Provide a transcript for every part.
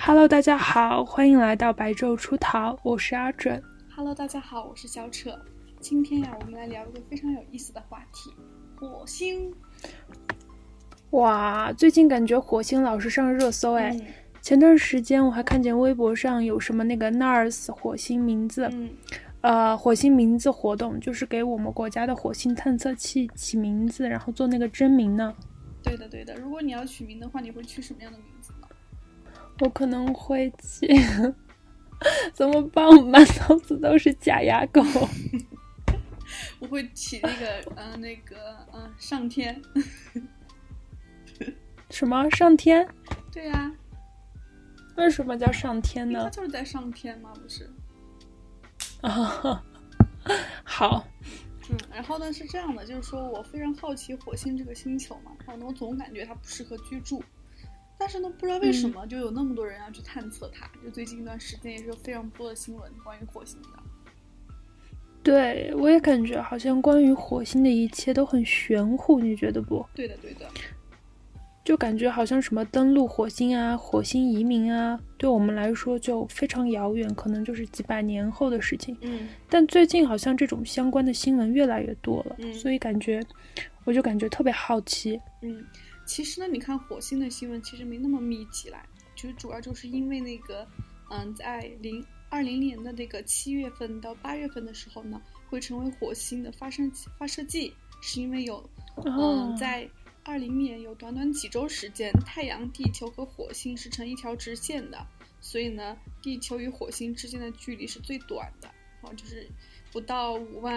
Hello， 大家好，欢迎来到白昼出逃，我是阿准。 Hello， 大家好，我是小扯。今天呀，我们来聊一个非常有意思的话题——火星。 哇，最近感觉火星老是上热搜哎。前段时间我还看见微博上有什么那个 NARS 火星名字，火星名字活动，就是给我们国家的火星探测器起名字，然后做那个真名呢。 对的对的，如果你要取名的话，你会取什么样的名字呢？ 我可能会起怎么办？我满脑子都是假牙狗。 我会起上天。 什么上天？ 对呀。 为什么叫上天呢？ 它就是在上天嘛，不是？ 好。 然后呢是这样的，就是说我非常好奇火星这个星球嘛，然后呢我总感觉它不适合居住，但是呢不知道为什么就有那么多人要去探测它，就最近一段时间也是有非常多的新闻关于火星的。 对，我也感觉好像关于火星的一切都很玄乎，你觉得不？ 对的对的， 就感觉好像什么登陆火星啊、火星移民啊，对我们来说就非常遥远，可能就是几百年后的事情。但最近好像这种相关的新闻越来越多了，所以我就感觉特别好奇。 其实呢，你看火星的新闻其实没那么密集啦，就是主要就是因为那个，在2020年的那个7月份到8月份的时候呢，会成为火星的发射季，是因为有，在20年有短短几周时间，太阳、地球和火星是成一条直线的，所以呢，地球与火星之间的距离是最短的，就是不到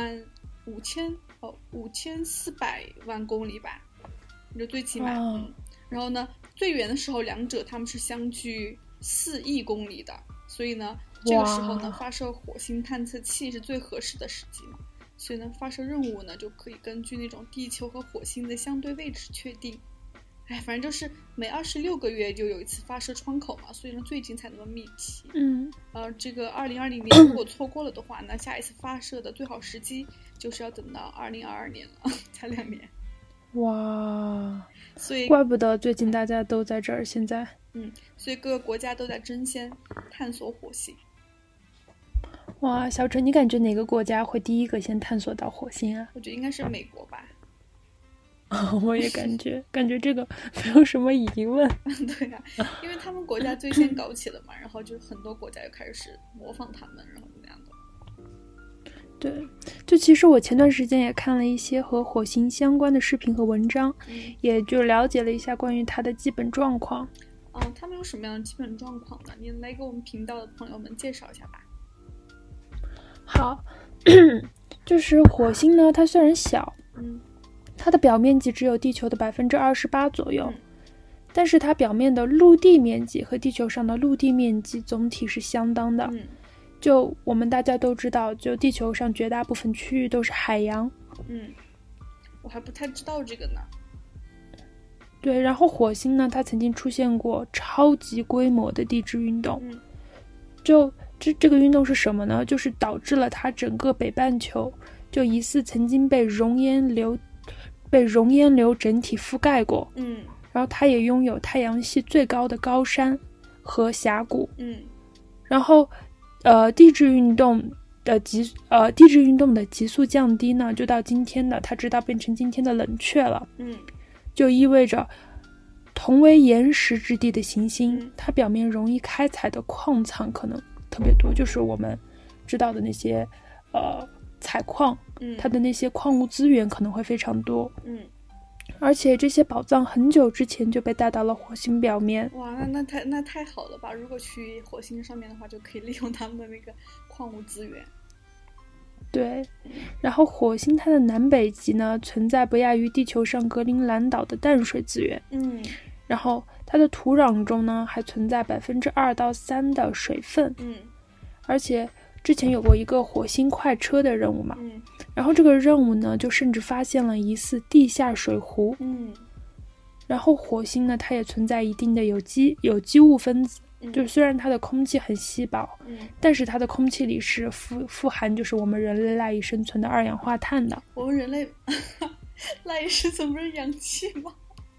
5400万公里吧，就最起码。然后呢，最远的时候，两者他们是相距4亿公里的，所以呢，这个时候呢，发射火星探测器是最合适的时机嘛。所以呢，发射任务呢就可以根据那种地球和火星的相对位置确定。反正就是每26个月就有一次发射窗口嘛，所以呢最近才那么密集。这个2020年如果错过了的话，那下一次发射的最好时机就是要等到2022年了，才2年。 哇， 所以怪不得最近大家都在这儿。现在， 所以各个国家都在争先探索火星。 哇，小陈，你感觉哪个国家会第一个先探索到火星啊？ 我觉得应该是美国吧。 我也感觉这个没有什么疑问。 对啊，因为他们国家最先搞起了嘛，然后就很多国家又开始模仿他们，然后那样的。 对，就其实我前段时间也看了一些和火星相关的视频和文章，也就了解了一下关于它的基本状况。 他们有什么样的基本状况呢？你来给我们频道的朋友们介绍一下吧。 好，就是火星呢，它虽然小，它的表面积只有地球的28%左右，但是它表面的陆地面积和地球上的陆地面积总体是相当的。就我们大家都知道，就地球上绝大部分区域都是海洋。 我还不太知道这个呢。 对，然后火星呢，它曾经出现过超级规模的地质运动。就这个运动是什么呢？就是导致了它整个北半球就疑似曾经被熔岩流整体覆盖过。然后它也拥有太阳系最高的高山和峡谷。然后地质运动的急速降低呢，就到今天的它直到变成今天的冷却了。就意味着同为岩石之地的行星，它表面容易开采的矿藏可能特别多，就是我们知道的那些采矿，它的那些矿物资源可能会非常多。而且这些宝藏很久之前就被带到了火星表面。 哇，那太好了吧！如果去火星上面的话，就可以利用他们的那个矿物资源。 对，然后火星它的南北极呢，存在不亚于地球上格陵兰岛的淡水资源。然后它的土壤中呢，还存在2%到3%的水分。而且之前有过一个火星快车的任务嘛，然后这个任务呢，就甚至发现了疑似地下水湖。然后火星呢，它也存在一定的有机物分子。就虽然它的空气很稀薄，但是它的空气里是富含就是我们人类赖以生存的二氧化碳的。 我们人类赖以生存不是氧气吗？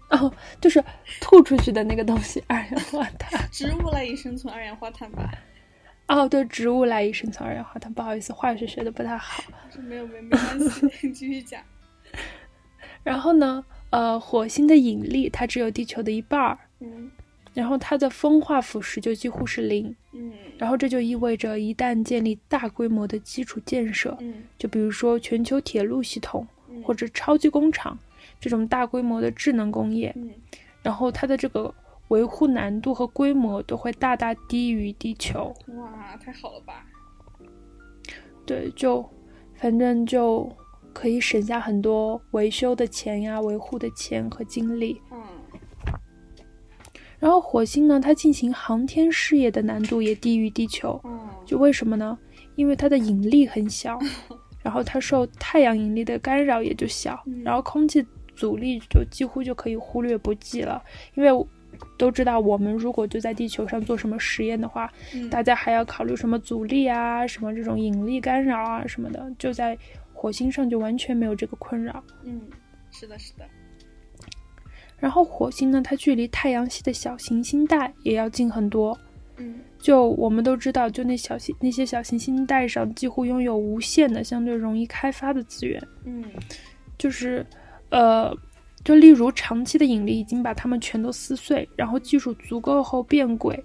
哦，就是吐出去的那个东西，二氧化碳。 植物赖以生存二氧化碳吧？ 哦，对，植物赖以生存二氧化碳。不好意思，化学学的不太好。 没关系，继续讲。 然后呢，火星的引力它只有地球的一半，然后它的风化腐蚀就几乎是0，然后这就意味着一旦建立大规模的基础建设，就比如说全球铁路系统，或者超级工厂这种大规模的智能工业，然后它的这个维护难度和规模都会大大低于地球。 哇，太好了吧？ 对，就反正就可以省下很多维修的钱呀、维护的钱和精力。然后火星呢，它进行航天事业的难度也低于地球。就为什么呢？因为它的引力很小，然后它受太阳引力的干扰也就小，然后空气阻力就几乎就可以忽略不计了。因为都知道，我们如果就在地球上做什么实验的话，大家还要考虑什么阻力啊，什么这种引力干扰啊什么的，就在火星上就完全没有这个困扰。 是的，是的。 然后火星呢，它距离太阳系的小行星带也要近很多。就我们都知道，就那些小行星带上几乎拥有无限的相对容易开发的资源。就是就例如长期的引力已经把它们全都撕碎，然后技术足够后变轨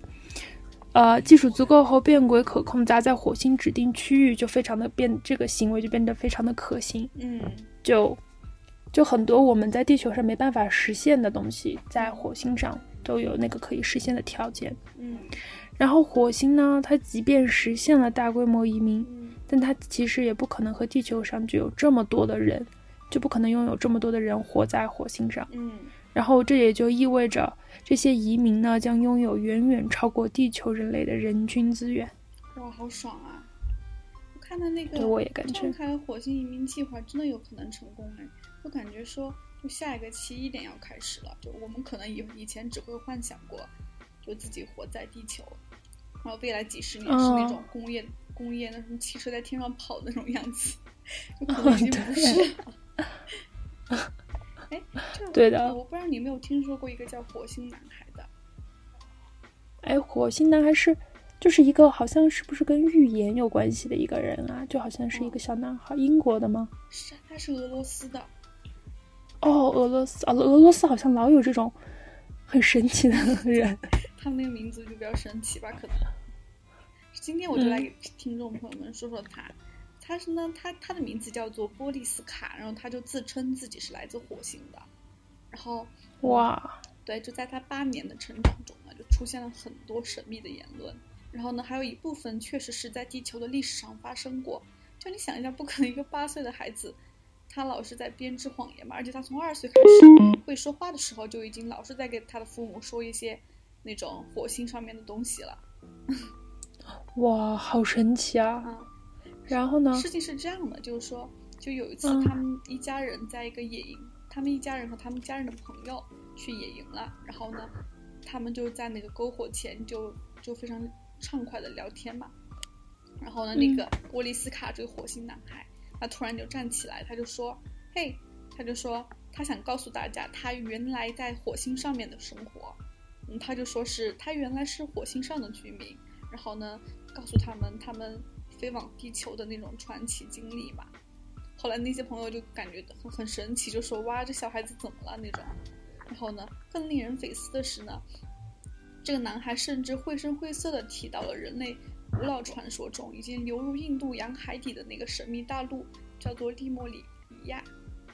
可控，砸在火星指定区域，就非常的这个行为就变得非常的可行。就很多我们在地球上没办法实现的东西，在火星上都有那个可以实现的条件。然后火星呢，它即便实现了大规模移民，但它其实也不可能和地球上就有这么多的人，就不可能拥有这么多的人活在火星上。然后这也就意味着这些移民呢，将拥有远远超过地球人类的人均资源。 哇，好爽啊！我看到那个对，我也感觉召开火星移民计划真的有可能成功哎！我感觉说，就下一个期1点要开始了，就我们可能以前只会幻想过，就自己活在地球，然后未来几十年是那种工业那种汽车在天上跑的那种样子，就可能已经不是了。 对的。 我不知道你有没有听说过一个叫火星男孩的。 火星男孩就是一个好像是不是跟预言有关系的一个人啊？就好像是一个小男孩，英国的吗？ 是啊，他是俄罗斯的。 俄罗斯好像老有这种很神奇的人。 他们那个名字就比较神奇吧，可能。今天我就来给听众朋友们说说他。他是呢，他的名字叫做波利斯卡，然后他就自称自己是来自火星的。然后哇， 对，就在他8年的成长中呢，就出现了很多神秘的言论。然后呢，还有一部分确实是在地球的历史上发生过。就你想一下，不可能一个8岁的孩子，他老是在编织谎言嘛，而且他从2岁开始会说话的时候，就已经老是在给他的父母说一些那种火星上面的东西了。 哇，好神奇啊！然后呢？ 事情是这样的，就是说，就有一次他们一家人在一个野营，他们一家人和他们家人的朋友去野营了，然后呢，他们就在那个篝火前就非常畅快的聊天嘛。然后呢，那个波利斯卡这个火星男孩，他突然就站起来，他就说：“嘿，他就说他想告诉大家，他原来在火星上面的生活。他就说是他原来是火星上的居民，然后呢，告诉他们飞往地球的那种传奇经历嘛。后来那些朋友就感觉很神奇，就说哇，这小孩子怎么了那种。然后呢，更令人匪思的是呢，这个男孩甚至绘声绘色地提到了人类古老传说中已经流入印度洋海底的那个神秘大陆，叫做利莫里亚。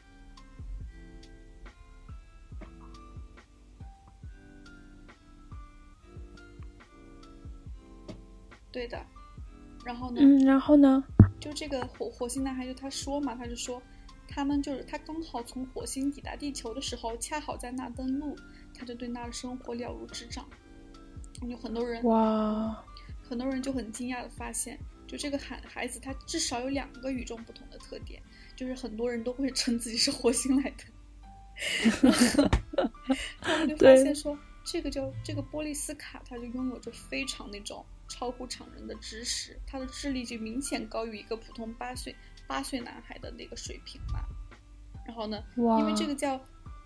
对的。然后呢？就这个火星男孩就他说嘛，他就说他刚好从火星抵达地球的时候，恰好在那登陆，他就对那的生活了如指掌。有很多人就很惊讶的发现，就这个孩子他至少有2个与众不同的特点，就是很多人都会称自己是火星来的。他们就发现说，这个波利斯卡他就拥有着非常那种超乎常人的知识，他的智力就明显高于一个普通8岁男孩的那个水平嘛。然后呢，因为这个叫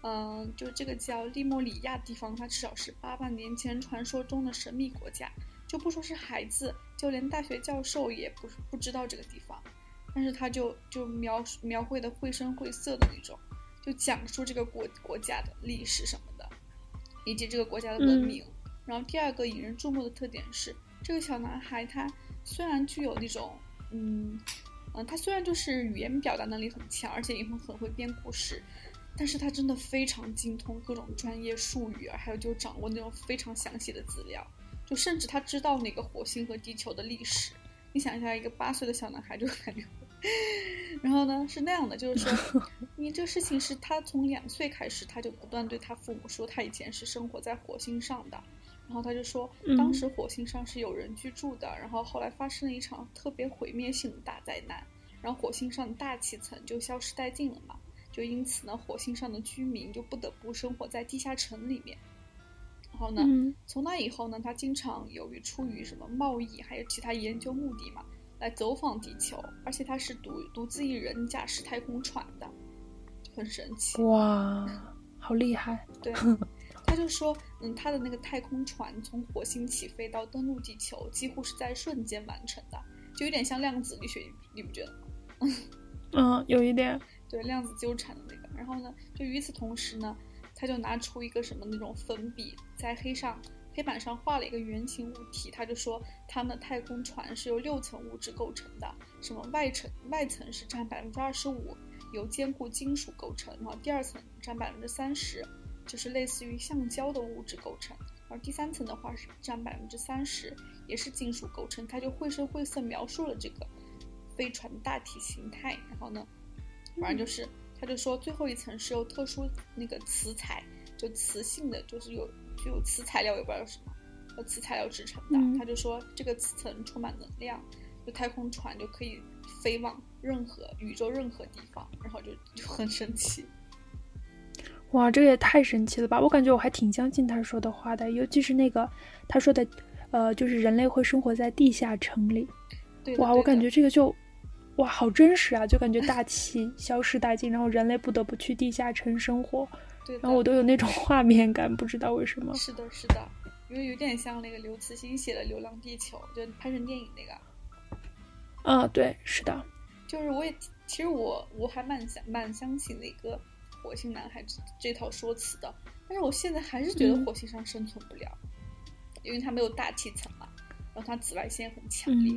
就这个叫利莫里亚地方，它至少是8万年前传说中的神秘国家，就不说是孩子，就连大学教授也不知道这个地方，但是他就描绘的绘声绘色的那种，就讲述这个国家的历史什么的，以及这个国家的文明。然后第二个引人注目的特点是，这个小男孩他虽然具有那种他虽然就是语言表达能力很强，而且也很会编故事，但是他真的非常精通各种专业术语，还有就掌握那种非常详细的资料，就甚至他知道那个火星和地球的历史。你想一下，一个8岁的小男孩就感觉然后呢是那样的，就是说你这个事情是他从2岁开始，他就不断对他父母说他以前是生活在火星上的，然后他就说当时火星上是有人居住的，然后后来发生了一场特别毁灭性的大灾难，然后火星上的大气层就消失殆尽了嘛，就因此呢火星上的居民就不得不生活在地下城里面。然后呢从那以后呢，他经常由于出于什么贸易还有其他研究目的嘛，来走访地球，而且他是独自一人驾驶太空船的，很神奇。 哇，好厉害。 对，他就说他的那个太空船从火星起飞到登陆地球几乎是在瞬间完成的，就有点像量子力学，你不觉得吗？ 有一点。 对，量子纠缠的那个。然后呢就与此同时呢，他就拿出一个什么那种粉笔，在黑板上画了一个圆形物体，他就说他们的太空船是由6层物质构成的，什么外层是占25%，由坚固金属构成，然后第2层占30%，就是类似于橡胶的物质构成，而第3层的话是占30%，也是金属构成。他就绘声绘色描述了这个飞船的大体形态。然后呢反正就是他就说最后一层是由特殊那个磁材，就磁性的，就是有磁材料，也不知道是什么磁材料制成的。他就说这个磁层充满能量，就太空船就可以飞往宇宙任何地方，然后就很神奇。 哇，这也太神奇了吧！我感觉我还挺相信他说的话的，尤其是那个他说的就是人类会生活在地下城里。哇，我感觉这个就哇好真实啊，就感觉大气消失殆尽，然后人类不得不去地下城生活。 对， 然后我都有那种画面感，不知道为什么。 是的，因为有点像那个刘慈欣写的《流浪地球》，就拍成电影那个。 对，是的。 就是其实我还蛮相信那个火星男孩这套说辞的，但是我现在还是觉得火星上生存不了，因为它没有大气层嘛，然后它紫外线很强烈。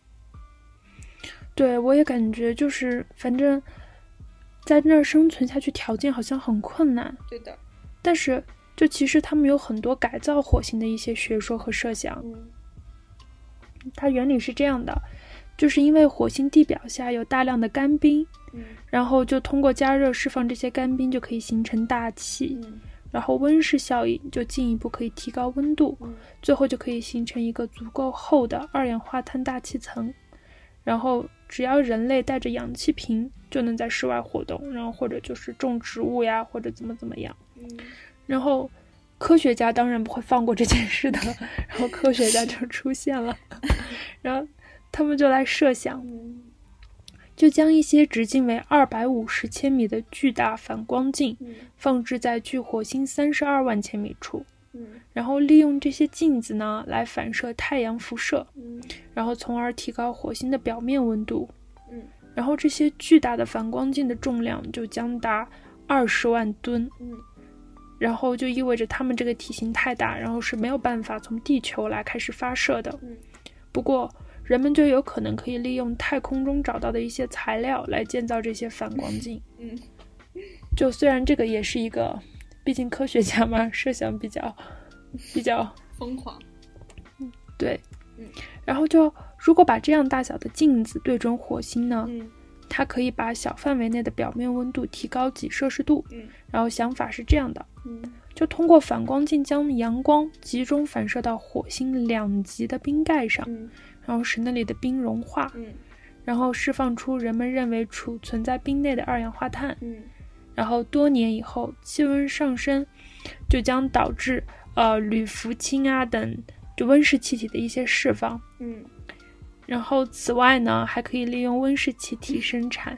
对，我也感觉就是反正在那儿生存下去条件好像很困难。 对的。 但是就其实他们有很多改造火星的一些学说和设想。它原理是这样的，就是因为火星地表下有大量的干冰，然后就通过加热释放这些干冰就可以形成大气，然后温室效应就进一步可以提高温度，最后就可以形成一个足够厚的二氧化碳大气层，然后只要人类带着氧气瓶就能在室外活动，然后或者就是种植物呀，或者怎么样。然后科学家当然不会放过这件事的，然后科学家就出现了，然后他们就来设想，就将一些直径为250千米的巨大反光镜放置在距火星32万千米处，然后利用这些镜子呢来反射太阳辐射，然后从而提高火星的表面温度。然后这些巨大的反光镜的重量就将达20万吨，然后就意味着它们这个体型太大，然后是没有办法从地球来开始发射的。不过人们就有可能可以利用太空中找到的一些材料来建造这些反光镜。就虽然这个也是一个，毕竟科学家嘛，设想比较疯狂。 对。然后就如果把这样大小的镜子对准火星呢，它可以把小范围内的表面温度提高几摄氏度。然后想法是这样的，就通过反光镜将阳光集中反射到火星2极的冰盖上，然后使那里的冰融化，然后释放出人们认为储存在冰内的二氧化碳。然后多年以后气温上升就将导致铝氟氢啊等就温室气体的一些释放。然后此外呢还可以利用温室气体生产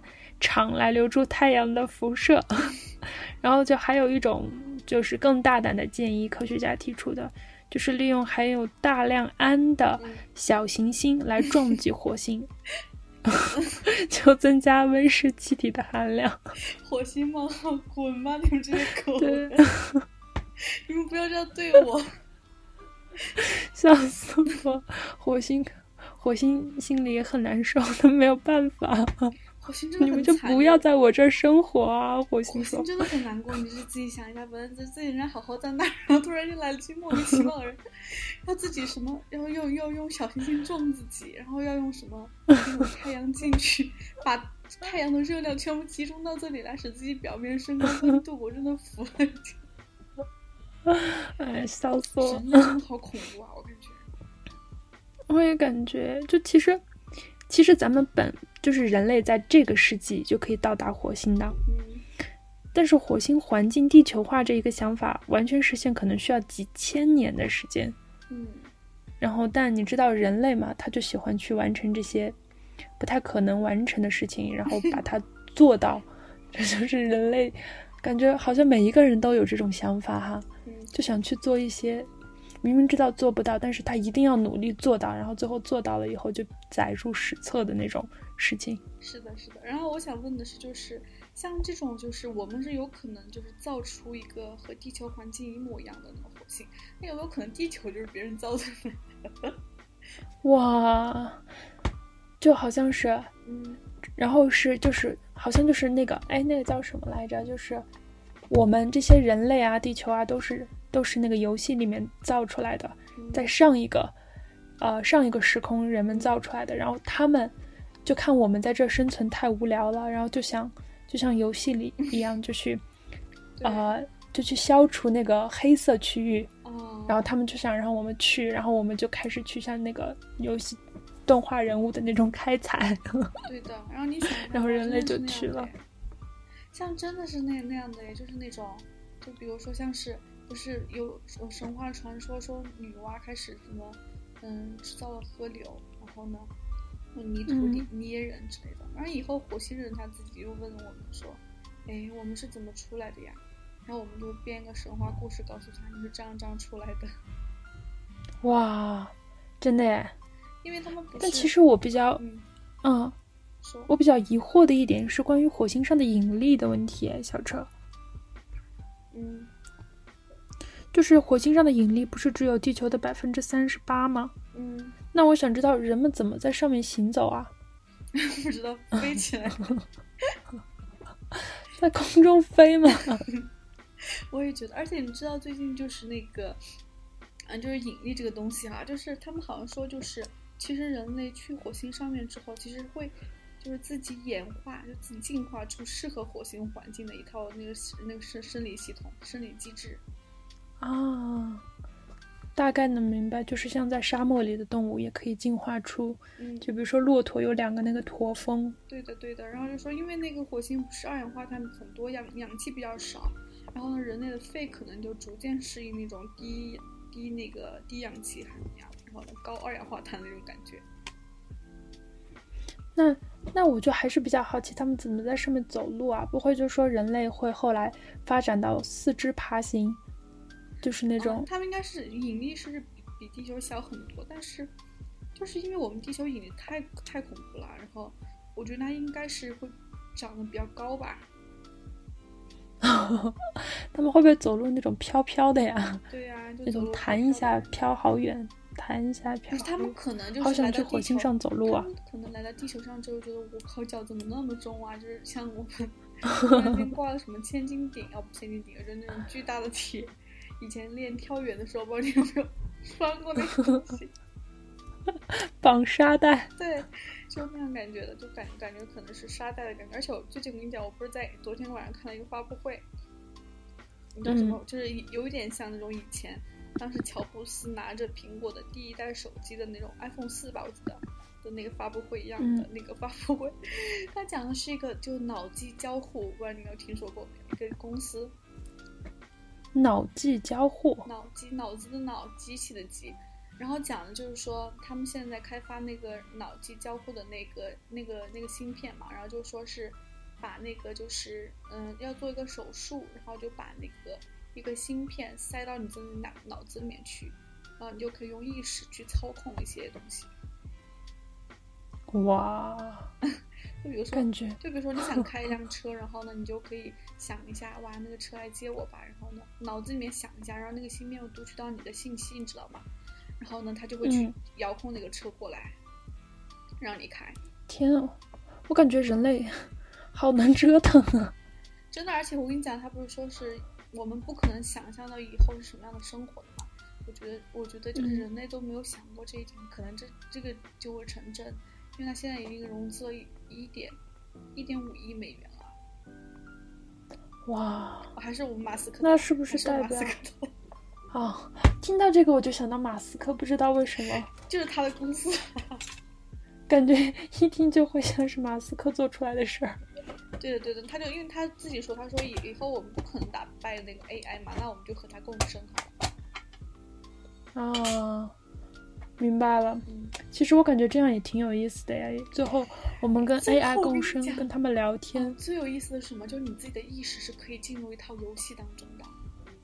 场来留住太阳的辐射。然后就还有一种就是更大胆的建议，科学家提出的就是利用含有大量氨的小行星来撞击火星。就增加温室气体的含量。 火星冒号滚吧，你们这些狗！你们不要这样对我， 笑死我！火星心里也很难受，他没有办法。 火星真的很惨， 你们就不要在我这儿生活啊！火星真的很难过，你就是自己想一下，本来自己人好好在那儿，然后突然就来了群莫名其妙的人，要自己什么要用小行星撞自己，然后要用什么用太阳进去，把太阳的热量全部集中到这里来，使自己表面升高温度，我真的服了。 哎，笑死我！ 人类真的好恐怖啊！ 我也感觉，就其实咱们就是人类在这个世纪就可以到达火星的，但是火星环境地球化这一个想法完全实现可能需要几千年的时间。然后但你知道人类嘛，他就喜欢去完成这些不太可能完成的事情，然后把它做到。这就是人类，感觉好像每一个人都有这种想法哈，就想去做一些明明知道做不到，但是他一定要努力做到，然后最后做到了以后就载入史册的那种事情。 是的。然后我想问的是，就是像这种，就是我们是有可能就是造出一个和地球环境一模一样的那个火星，那有没有可能地球就是别人造的呢？ 哇，就好像是，然后就是好像就是那个，哎，那个叫什么来着？就是我们这些人类啊，地球啊，都是那个游戏里面造出来的，在上一个时空人们造出来的，然后他们就看我们在这生存太无聊了，然后就像游戏里一样，就去消除那个黑色区域，然后他们就想让我们去，然后我们就开始去像那个游戏动画人物的那种开采。 对的，然后你想， 然后人类就去了。 像真的是那样的，也就是那种，就比如说像是不是有神话传说说女娲开始什么制造了河流，然后呢用泥土里捏人之类的，然后以后火星人他自己又问我们说，哎，我们是怎么出来的呀？然后我们就编个神话故事告诉他，你是这样出来的。 哇，真的耶！ 因为他们不是， 但其实我比较我比较疑惑的一点是关于火星上的引力的问题，小车。就是火星上的引力不是只有地球的38%吗？那我想知道人们怎么在上面行走啊？ 不知道，飞起来。 在空中飞吗？ 我也觉得，而且你知道最近就是那个就是引力这个东西哈，就是他们好像说就是其实人类去火星上面之后，其实会就是自己演化，就自己进化出适合火星环境的一套那个生理系统、生理机制啊。大概能明白，就是像在沙漠里的动物也可以进化出，就比如说骆驼有2个那个驼峰。 对的。然后就说因为那个火星不是二氧化碳很多，氧气比较少，然后呢人类的肺可能就逐渐适应那种低氧气含量，然后呢高二氧化碳的那种感觉。 那我就还是比较好奇他们怎么在上面走路啊？不会就说人类会后来发展到4肢爬行，就是那种他们应该是引力是比地球小很多，但是就是因为我们地球引力太恐怖了，然后我觉得它应该是会长得比较高吧。 他们会不会走路那种飘飘的呀？ 对呀，就那种弹一下飘好远，弹一下飘好远。 他们可能就是好想去火星上走路啊！ 可能来到地球上之后觉得我靠，脚怎么那么重啊？就是像我们突然间挂了什么千斤顶，不千斤顶，就是那种巨大的铁。以前练跳远的时候，不知道你有没有穿过那个东西？ 绑沙袋。 对，就那样感觉的，就感觉可能是沙袋的感觉。而且我最近我跟你讲，我不是在昨天晚上看了一个发布会，你知道什么？就是有一点像那种以前当时乔布斯拿着苹果的第1代手机的那种 iPhone 4吧，我记得的那个发布会一样的那个发布会。他讲的是一个就脑机交互，不知道你有没有听说过一个公司。 脑机交互， 脑子的脑，机器的机，然后讲的就是说他们现在开发那个脑机交互的那个芯片嘛，然后就说是把那个就是要做一个手术，然后就把那个一个芯片塞到你的脑子里面去，然后你就可以用意识去操控一些东西。 哇， 就比如说你想开一辆车，然后呢你就可以想一下，哇，那个车来接我吧，然后呢脑子里面想一下，然后那个芯片又读取到你的信息，你知道吗？然后呢它就会去遥控那个车过来，让你开。 天啊，我感觉人类好能折腾啊！ 真的，而且我跟你讲，他不是说是我们不可能想象到以后是什么样的生活的吗？我觉得就是人类都没有想过这一点，可能这个就会成真。因为他现在已经融资了1.5亿美元了。 哇！ 还是我们马斯克？ 那是不是代表？听到这个我就想到马斯克，不知道为什么， 就是他的公司， 感觉一听就会像是马斯克做出来的事儿。 对的，他就因为他自己说，他说以后我们不可能打败那个 AI 嘛，那我们就和他共生好了。 啊。明白了，其实我感觉这样也挺有意思的呀。最后我们跟 AI 共生，跟他们聊天。 最有意思的是什么？就是你自己的意识是可以进入一套游戏当中的。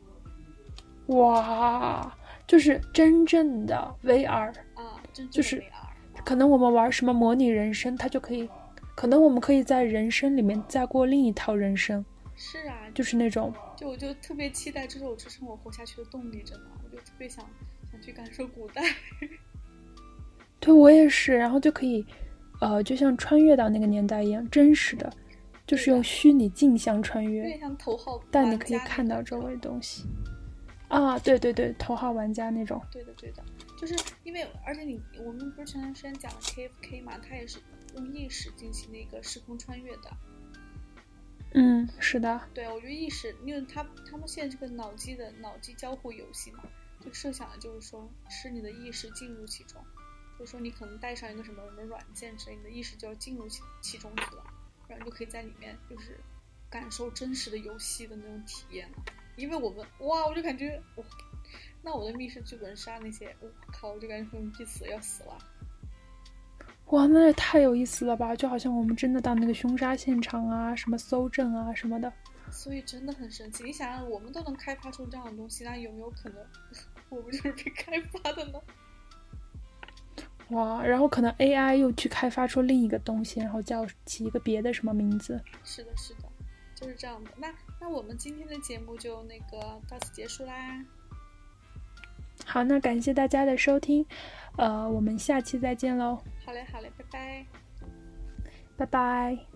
哇，就是真正的 VR 啊，真正的 VR， 就是可能我们玩什么模拟人生，它就可以，可能我们可以在人生里面再过另一套人生。 是啊， 就是那种， 我就特别期待，这是我支撑我活下去的动力，真的，我就特别想去感受古代。 对，我也是，然后就可以就像穿越到那个年代一样，真实的，就是用虚拟镜像穿越， 有点像头号玩家， 但你可以看到周围东西。啊，对，头号玩家那种。 对的，就是因为而且我们不是前段时间讲了 KFK 嘛，它也是用意识进行那个时空穿越的。 是的。 对，我觉得意识，因为他们现在这个脑机交互游戏嘛，就设想的就是说是你的意识进入其中，就是说你可能带上一个什么软件之类，你的意识就要进入其中去了，然后你就可以在里面就是感受真实的游戏的那种体验了。因为我就感觉那我的密室剧本杀那些，我靠，我就感觉很有意思，要死了。 哇，那也太有意思了吧！就好像我们真的到那个凶杀现场啊，什么搜证啊什么的。 所以真的很神奇。你想想，我们都能开发出这样的东西，那有没有可能我们就是被开发的呢？ 哇，然后可能 AI 又去开发出另一个东西，然后叫起一个别的什么名字。 是的，就是这样的。那我们今天的节目就那个到此结束啦。 好，那感谢大家的收听，我们下期再见喽。 好嘞，拜拜。 拜拜。